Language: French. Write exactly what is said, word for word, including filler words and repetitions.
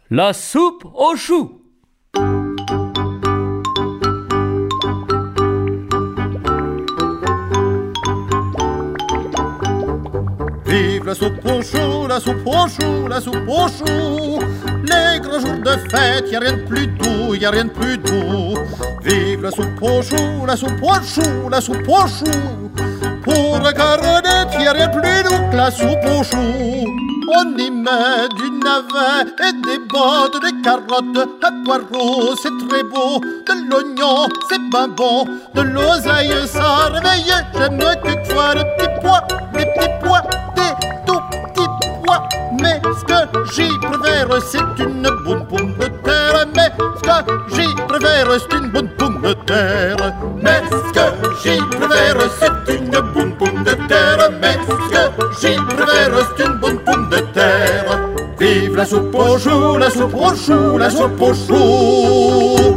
La soupe aux choux. Vive la soupe aux choux, la soupe aux choux, la soupe aux choux. Les grands jours de fête, y a rien de plus doux, y a rien de plus doux. Vive la soupe aux choux, la soupe aux choux, la soupe aux choux. Pour la caronette, y a rien de plus doux que la soupe aux choux. On y met du navet et des bottes, des carottes, un poireau, c'est très beau. De l'oignon, c'est ben bon. De l'oseille, ça réveille. J'aime quelquefois les petits pois, les petits pois, des tout petits pois. Mais ce que j'y préfère, c'est une bonne pomme de terre. Mais ce que j'y préfère, c'est une bonne pomme de terre. Mais ce que j'y préfère, c'est une bonne pomme de terre. Mais ce que j'y préfère, c'est une bonne pomme de terre. Vive la soupe aux choux, la soupe aux choux, la soupe aux choux.